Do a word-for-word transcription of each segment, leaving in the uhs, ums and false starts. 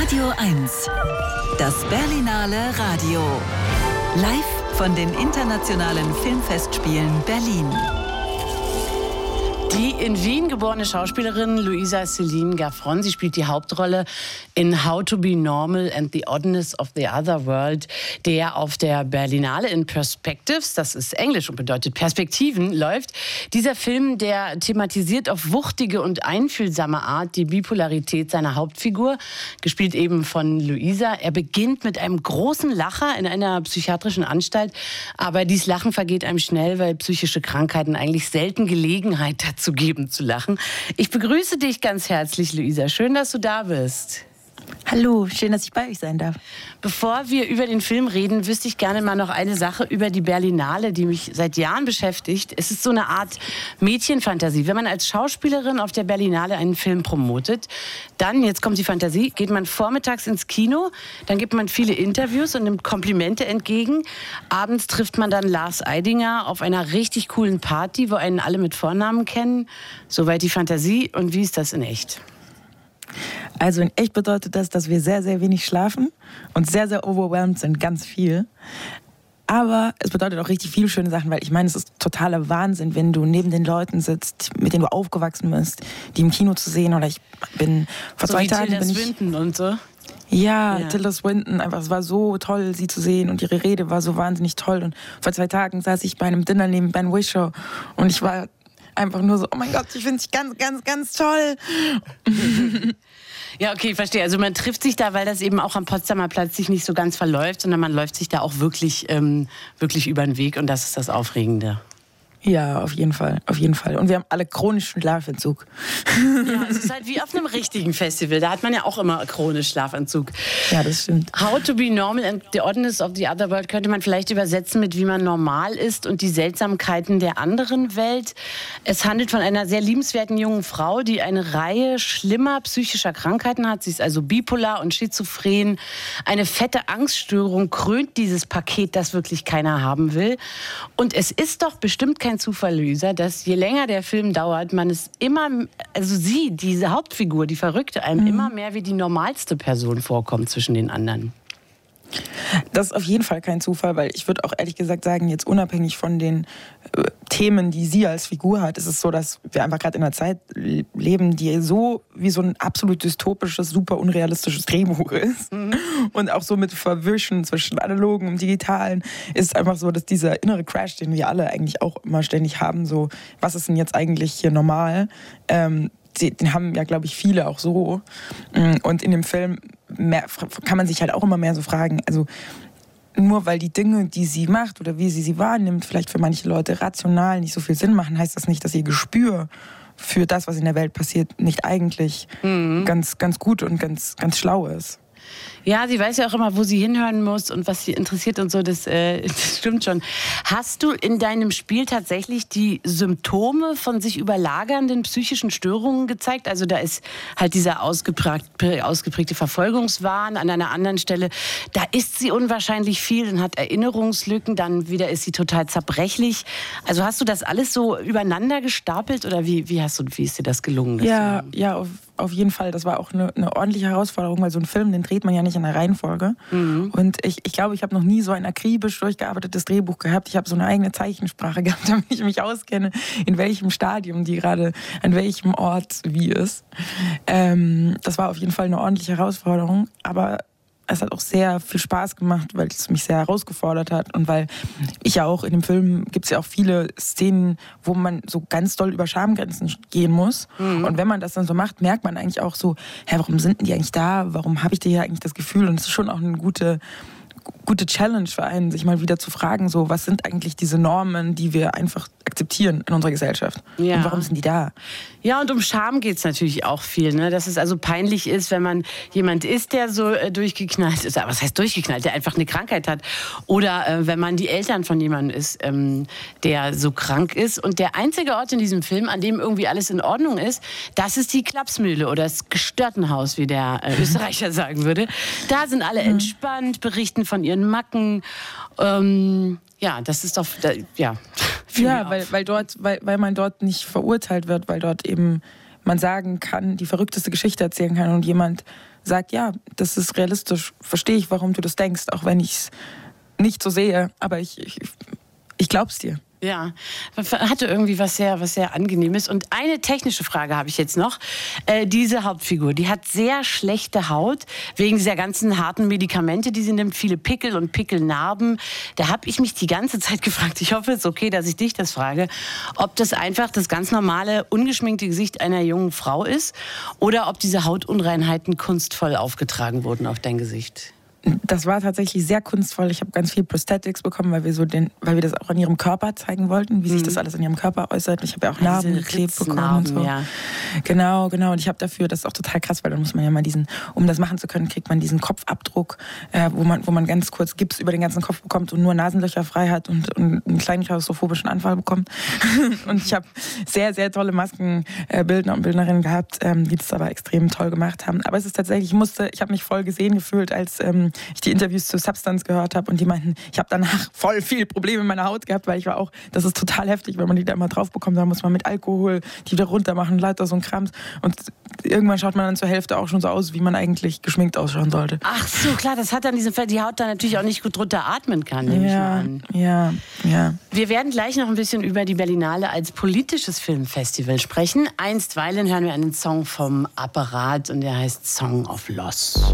Radio eins. Das Berlinale Radio. Live von den Internationalen Filmfestspielen Berlin. Die in Wien geborene Schauspielerin Louisa Céline Gaffron, sie spielt die Hauptrolle in How to be Normal and the Oddness of the Other World, der auf der Berlinale in Perspectives, das ist Englisch und bedeutet Perspektiven, läuft. Dieser Film, der thematisiert auf wuchtige und einfühlsame Art die Bipolarität seiner Hauptfigur, gespielt eben von Louisa. Er beginnt mit einem großen Lacher in einer psychiatrischen Anstalt, aber dieses Lachen vergeht einem schnell, weil psychische Krankheiten eigentlich selten Gelegenheit dazu geben zu lachen. Ich begrüße dich ganz herzlich, Louisa. Schön, dass du da bist. Hallo, schön, dass ich bei euch sein darf. Bevor wir über den Film reden, wüsste ich gerne mal noch eine Sache über die Berlinale, die mich seit Jahren beschäftigt. Es ist so eine Art Mädchenfantasie. Wenn man als Schauspielerin auf der Berlinale einen Film promotet, dann, jetzt kommt die Fantasie, geht man vormittags ins Kino, dann gibt man viele Interviews und nimmt Komplimente entgegen. Abends trifft man dann Lars Eidinger auf einer richtig coolen Party, wo einen alle mit Vornamen kennen. Soweit die Fantasie. Und wie ist das in echt? Also in echt bedeutet das, dass wir sehr, sehr wenig schlafen und sehr, sehr overwhelmed sind, ganz viel. Aber es bedeutet auch richtig viele schöne Sachen, weil ich meine, es ist totaler Wahnsinn, wenn du neben den Leuten sitzt, mit denen du aufgewachsen bist, die im Kino zu sehen. Oder ich bin vor so zwei wie Tagen Tilda bin ich Swinton und so. Ja, Ja. Tilda Swinton, einfach, es war so toll, sie zu sehen und ihre Rede war so wahnsinnig toll. Und vor zwei Tagen saß ich bei einem Dinner neben Ben Whishaw und ich war einfach nur so, oh mein Gott, ich finde dich ganz, ganz, ganz toll. Ja, okay, verstehe. Also man trifft sich da, weil das eben auch am Potsdamer Platz sich nicht so ganz verläuft, sondern man läuft sich da auch wirklich, ähm, wirklich über den Weg und das ist das Aufregende. Ja, auf jeden Fall, auf jeden Fall. Und wir haben alle chronischen Schlafentzug. Ja, es ist halt wie auf einem richtigen Festival. Da hat man ja auch immer chronisch Schlafanzug. Ja, das stimmt. How to be normal and the oddness of the other world könnte man vielleicht übersetzen mit wie man normal ist und die Seltsamkeiten der anderen Welt. Es handelt von einer sehr liebenswerten jungen Frau, die eine Reihe schlimmer psychischer Krankheiten hat. Sie ist also bipolar und schizophren. Eine fette Angststörung krönt dieses Paket, das wirklich keiner haben will. Und es ist doch bestimmt kein Zufall, Louisa, dass je länger der Film dauert, man es immer, also sie, diese Hauptfigur, die Verrückte, einem mhm. immer mehr wie die normalste Person vorkommt zwischen den anderen. Das ist auf jeden Fall kein Zufall, weil ich würde auch ehrlich gesagt sagen, jetzt unabhängig von den äh, Themen, die sie als Figur hat, ist es so, dass wir einfach gerade in einer Zeit leben, die so wie so ein absolut dystopisches, super unrealistisches Drehbuch ist. Mhm. Und auch so mit Verwischen zwischen analogen und digitalen ist einfach so, dass dieser innere Crash, den wir alle eigentlich auch immer ständig haben, so, was ist denn jetzt eigentlich hier normal, ähm, den haben ja, glaube ich, viele auch so. Und in dem Film mehr, kann man sich halt auch immer mehr so fragen, also nur weil die Dinge, die sie macht oder wie sie sie wahrnimmt, vielleicht für manche Leute rational nicht so viel Sinn machen, heißt das nicht, dass ihr Gespür für das, was in der Welt passiert, nicht eigentlich mhm. ganz, ganz gut und ganz, ganz schlau ist. Ja, sie weiß ja auch immer, wo sie hinhören muss und was sie interessiert und so, das, äh, das stimmt schon. Hast du in deinem Spiel tatsächlich die Symptome von sich überlagernden psychischen Störungen gezeigt? Also da ist halt dieser ausgeprägte, ausgeprägte Verfolgungswahn, an einer anderen Stelle, da isst sie unwahrscheinlich viel und hat Erinnerungslücken, dann wieder ist sie total zerbrechlich. Also hast du das alles so übereinander gestapelt oder wie, wie, hast du, wie ist dir das gelungen? Ja, ja, auf Auf jeden Fall, das war auch eine, eine ordentliche Herausforderung, weil so ein Film, den dreht man ja nicht in der Reihenfolge. Mhm. Und ich, ich glaube, ich habe noch nie so ein akribisch durchgearbeitetes Drehbuch gehabt. Ich habe so eine eigene Zeichensprache gehabt, damit ich mich auskenne, in welchem Stadium die gerade, an welchem Ort wie ist. Ähm, das war auf jeden Fall eine ordentliche Herausforderung, aber es hat auch sehr viel Spaß gemacht, weil es mich sehr herausgefordert hat und weil ich ja auch in dem Film, gibt es ja auch viele Szenen, wo man so ganz doll über Schamgrenzen gehen muss. Mhm. Und wenn man das dann so macht, merkt man eigentlich auch so, hä, warum sind denn die eigentlich da? Warum habe ich da hier eigentlich das Gefühl? Und es ist schon auch eine gute, gute Challenge für einen, sich mal wieder zu fragen, so, was sind eigentlich diese Normen, die wir einfach akzeptieren in unserer Gesellschaft? Ja. Und warum sind die da? Ja, und um Scham geht es natürlich auch viel, ne? Dass es also peinlich ist, wenn man jemand ist, der so äh, durchgeknallt ist. Was heißt durchgeknallt? Der einfach eine Krankheit hat. Oder äh, wenn man die Eltern von jemandem ist, ähm, der so krank ist. Und der einzige Ort in diesem Film, an dem irgendwie alles in Ordnung ist, das ist die Klapsmühle oder das Gestörtenhaus, wie der äh, Österreicher sagen würde. Da sind alle entspannt, berichten von ihren Macken. Ähm, ja, das ist doch, da, ja. Ja, weil, weil, dort, weil, weil man dort nicht verurteilt wird, weil dort eben man sagen kann, die verrückteste Geschichte erzählen kann und jemand sagt, ja, das ist realistisch, verstehe ich, warum du das denkst, auch wenn ich es nicht so sehe, aber ich, ich, ich glaub's dir. Ja, hatte irgendwie was sehr, was sehr Angenehmes. Und eine technische Frage habe ich jetzt noch. Äh, diese Hauptfigur, die hat sehr schlechte Haut, wegen dieser ganzen harten Medikamente, die sie nimmt, viele Pickel und Pickelnarben. Da habe ich mich die ganze Zeit gefragt, ich hoffe, es ist okay, dass ich dich das frage, ob das einfach das ganz normale, ungeschminkte Gesicht einer jungen Frau ist oder ob diese Hautunreinheiten kunstvoll aufgetragen wurden auf dein Gesicht. Das war tatsächlich sehr kunstvoll. Ich habe ganz viel Prosthetics bekommen, weil wir so den, weil wir das auch an ihrem Körper zeigen wollten, wie sich das alles an ihrem Körper äußert. Ich habe ja auch Narben geklebt bekommen und so. Ja. Genau, genau. Und ich habe dafür, das ist auch total krass, weil dann muss man ja mal diesen, um das machen zu können, kriegt man diesen Kopfabdruck, äh, wo man, wo man ganz kurz Gips über den ganzen Kopf bekommt und nur Nasenlöcher frei hat und, und einen kleinen klaustrophobischen Anfall bekommt. Und ich habe sehr, sehr tolle Maskenbildner und Bildnerinnen gehabt, ähm, die das aber extrem toll gemacht haben. Aber es ist tatsächlich, ich musste, ich habe mich voll gesehen gefühlt, als ähm, ich die Interviews zu Substance gehört habe und die meinten, ich habe danach voll viel Probleme in meiner Haut gehabt, weil ich war auch, das ist total heftig, wenn man die da immer drauf bekommt, dann muss man mit Alkohol die wieder runter machen, lauter so ein Krams und irgendwann schaut man dann zur Hälfte auch schon so aus, wie man eigentlich geschminkt ausschauen sollte. Ach so, klar, das hat dann diese, die Haut dann natürlich auch nicht gut drunter atmen kann, nehme ich mal an. Ja, ja. Wir werden gleich noch ein bisschen über die Berlinale als politisches Filmfestival sprechen. Einstweilen hören wir einen Song vom Apparat und der heißt Song of Loss.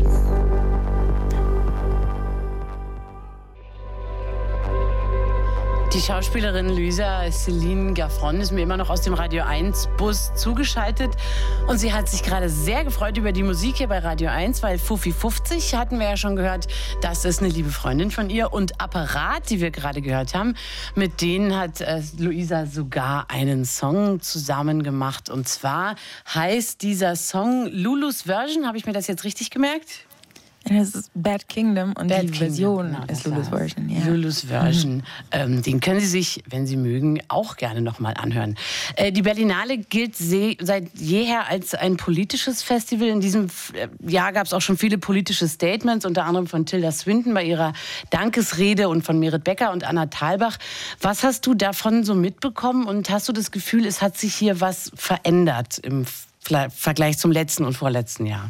Die Schauspielerin Luisa Céline Gaffron ist mir immer noch aus dem Radio eins Bus zugeschaltet und sie hat sich gerade sehr gefreut über die Musik hier bei Radio eins, weil Fuffi fünfzig hatten wir ja schon gehört, das ist eine liebe Freundin von ihr und Apparat, die wir gerade gehört haben, mit denen hat äh, Luisa sogar einen Song zusammen gemacht und zwar heißt dieser Song Lulus Version, habe ich mir das jetzt richtig gemerkt? Das ist Bad Kingdom und Bad die Kingdom, Version genau, ist Lulus Version. Ja. Lulus Version. Mhm. Ähm, den können Sie sich, wenn Sie mögen, auch gerne nochmal anhören. Äh, die Berlinale gilt se- seit jeher als ein politisches Festival. In diesem Jahr gab es auch schon viele politische Statements, unter anderem von Tilda Swinton bei ihrer Dankesrede und von Merit Becker und Anna Thalbach. Was hast du davon so mitbekommen und hast du das Gefühl, es hat sich hier was verändert im Vergleich zum letzten und vorletzten Jahr?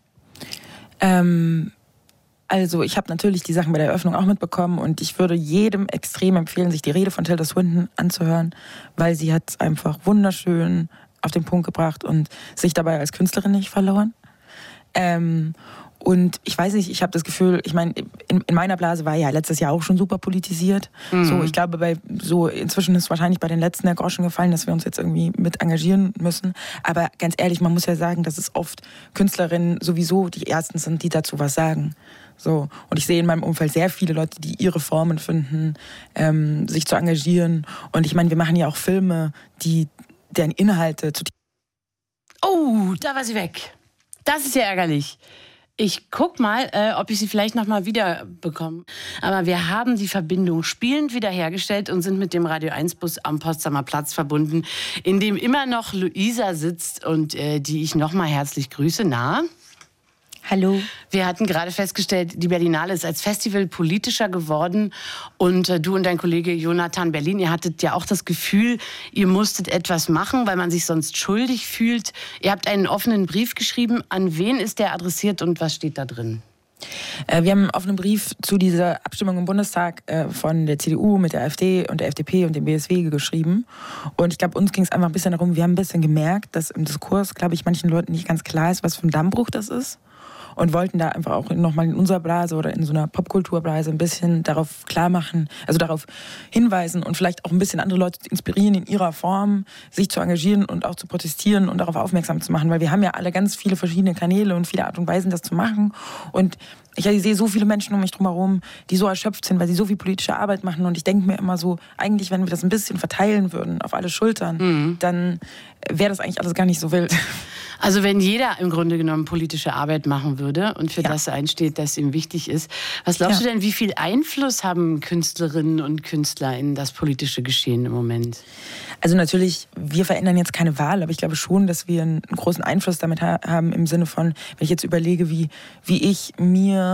Ähm, also ich habe natürlich die Sachen bei der Eröffnung auch mitbekommen und ich würde jedem extrem empfehlen, sich die Rede von Tilda Swinton anzuhören, weil sie hat es einfach wunderschön auf den Punkt gebracht und sich dabei als Künstlerin nicht verloren. Ähm, und ich weiß nicht, ich habe das Gefühl, ich meine, in, in meiner Blase war ja letztes Jahr auch schon super politisiert. Mhm. So, ich glaube, bei so inzwischen ist wahrscheinlich bei den letzten der Groschen gefallen, dass wir uns jetzt irgendwie mit engagieren müssen. Aber ganz ehrlich, man muss ja sagen, dass es oft Künstlerinnen sowieso die Ersten sind, die dazu was sagen. So, und ich sehe in meinem Umfeld sehr viele Leute, die ihre Formen finden, ähm, sich zu engagieren. Und ich meine, wir machen ja auch Filme, die deren Inhalte zu... Oh, da war sie weg. Das ist ja ärgerlich. Ich guck mal, äh, ob ich sie vielleicht noch mal wieder bekomme. Aber wir haben die Verbindung spielend wiederhergestellt und sind mit dem Radio eins Bus am Potsdamer Platz verbunden, in dem immer noch Luisa sitzt und äh, die ich noch mal herzlich grüße. Na? Hallo. Wir hatten gerade festgestellt, die Berlinale ist als Festival politischer geworden und äh, du und dein Kollege Jonathan Berlin, ihr hattet ja auch das Gefühl, ihr musstet etwas machen, weil man sich sonst schuldig fühlt. Ihr habt einen offenen Brief geschrieben. An wen ist der adressiert und was steht da drin? Äh, wir haben einen offenen Brief zu dieser Abstimmung im Bundestag äh, von der C D U mit der AfD und der F D P und dem B S W geschrieben. Und ich glaube, uns ging es einfach ein bisschen darum, wir haben ein bisschen gemerkt, dass im Diskurs, glaube ich, manchen Leuten nicht ganz klar ist, was für ein Dammbruch das ist. Und wollten da einfach auch nochmal in unserer Blase oder in so einer Popkulturblase ein bisschen darauf klar machen, also darauf hinweisen und vielleicht auch ein bisschen andere Leute inspirieren, in ihrer Form sich zu engagieren und auch zu protestieren und darauf aufmerksam zu machen. Weil wir haben ja alle ganz viele verschiedene Kanäle und viele Art und Weisen, das zu machen. Und ich, ich sehe so viele Menschen um mich drumherum, die so erschöpft sind, weil sie so viel politische Arbeit machen. Und ich denke mir immer so, eigentlich, wenn wir das ein bisschen verteilen würden auf alle Schultern, mhm. dann wäre das eigentlich alles gar nicht so wild. Also wenn jeder im Grunde genommen politische Arbeit machen würde und für ja. das einsteht, das ihm wichtig ist. Was glaubst ja. du denn, wie viel Einfluss haben Künstlerinnen und Künstler in das politische Geschehen im Moment? Also natürlich, wir verändern jetzt keine Wahl, aber ich glaube schon, dass wir einen großen Einfluss damit ha- haben im Sinne von, wenn ich jetzt überlege, wie, wie ich mir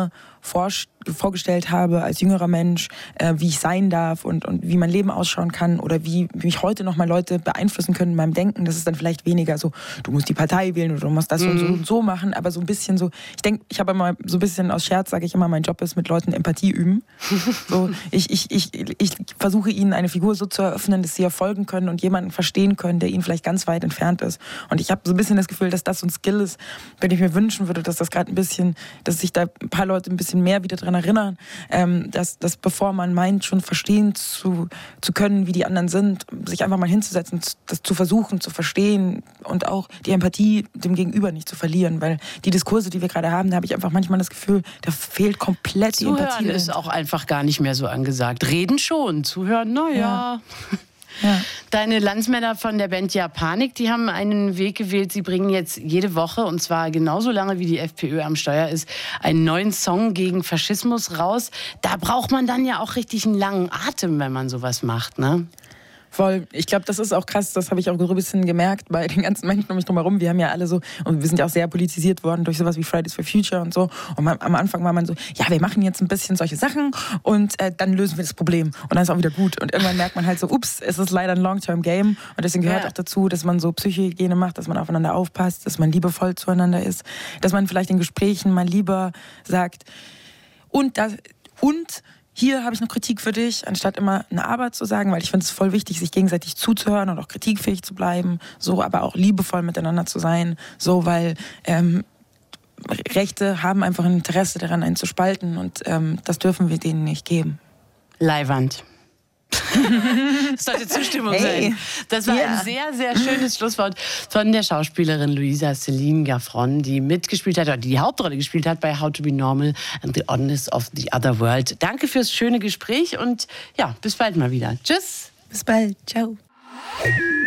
vor, vorgestellt habe als jüngerer Mensch, äh, wie ich sein darf und, und wie mein Leben ausschauen kann oder wie, wie mich heute noch mal Leute beeinflussen können in meinem Denken. Das ist dann vielleicht weniger so, du musst die Partei wählen oder du musst das mhm. und so und so machen, aber so ein bisschen so, ich denke, ich habe immer so ein bisschen aus Scherz, sage ich immer, mein Job ist mit Leuten Empathie üben. So, ich, ich, ich, ich versuche ihnen eine Figur so zu eröffnen, dass sie ihr folgen können und jemanden verstehen können, der ihnen vielleicht ganz weit entfernt ist. Und ich habe so ein bisschen das Gefühl, dass das so ein Skill ist, wenn ich mir wünschen würde, dass das gerade ein bisschen, dass sich da ein paar Leute ein bisschen mehr wieder dran erinnern, ähm, dass, dass bevor man meint, schon verstehen zu, zu können, wie die anderen sind, sich einfach mal hinzusetzen, das zu versuchen, zu verstehen und auch die Empathie dem Gegenüber nicht zu verlieren, weil die Diskurse, die wir gerade haben, da habe ich einfach manchmal das Gefühl, da fehlt komplett die Empathie. Zuhören ist auch einfach gar nicht mehr so angesagt. Reden schon, zuhören, naja. Ja. Ja. Deine Landsmänner von der Band Japanik, die haben einen Weg gewählt. Sie bringen jetzt jede Woche, und zwar genauso lange wie die FPÖ am Steuer ist, einen neuen Song gegen Faschismus raus. Da braucht man dann ja auch richtig einen langen Atem, wenn man sowas macht, ne? Voll. Ich glaube, das ist auch krass, das habe ich auch so ein bisschen gemerkt bei den ganzen Menschen um mich drumherum. Wir haben ja alle so, und wir sind ja auch sehr politisiert worden durch sowas wie Fridays for Future und so. Und man, am Anfang war man so, ja, wir machen jetzt ein bisschen solche Sachen und äh, dann lösen wir das Problem. Und dann ist auch wieder gut. Und irgendwann merkt man halt so, ups, es ist leider ein Long-Term-Game. Und deswegen gehört ja. auch dazu, dass man so Psychohygiene macht, dass man aufeinander aufpasst, dass man liebevoll zueinander ist, dass man vielleicht in Gesprächen mal lieber sagt, und das, und hier habe ich noch Kritik für dich, anstatt immer eine Arbeit zu sagen, weil ich finde es voll wichtig, sich gegenseitig zuzuhören und auch kritikfähig zu bleiben, so, aber auch liebevoll miteinander zu sein, so, weil ähm, Rechte haben einfach ein Interesse daran, einen zu spalten und ähm, das dürfen wir denen nicht geben. Leiwand. Das sollte Zustimmung hey. sein. Das war yeah. ein sehr, sehr schönes Schlusswort von der Schauspielerin Luisa Céline Gaffron, die mitgespielt hat, oder die die Hauptrolle gespielt hat bei How to Be Normal and the Oddness of the Other World. Danke fürs schöne Gespräch und ja, bis bald mal wieder. Tschüss. Bis bald. Ciao.